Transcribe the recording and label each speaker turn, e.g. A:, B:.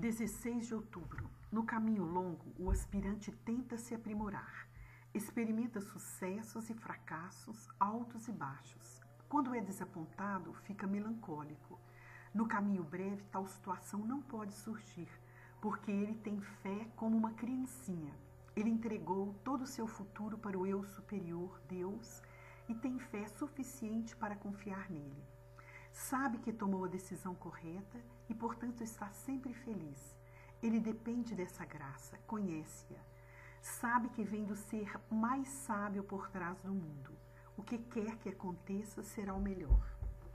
A: 16 de outubro. No caminho longo, o aspirante tenta se aprimorar. Experimenta sucessos e fracassos, altos e baixos. Quando é desapontado, fica melancólico. No caminho breve, tal situação não pode surgir, porque ele tem fé como uma criancinha. Ele entregou todo o seu futuro para o eu superior, Deus, e tem fé suficiente para confiar nele. Sabe que tomou a decisão correta e, portanto, está sempre feliz. Ele depende dessa graça, conhece-a. Sabe que vem do ser mais sábio por trás do mundo. O que quer que aconteça será o melhor.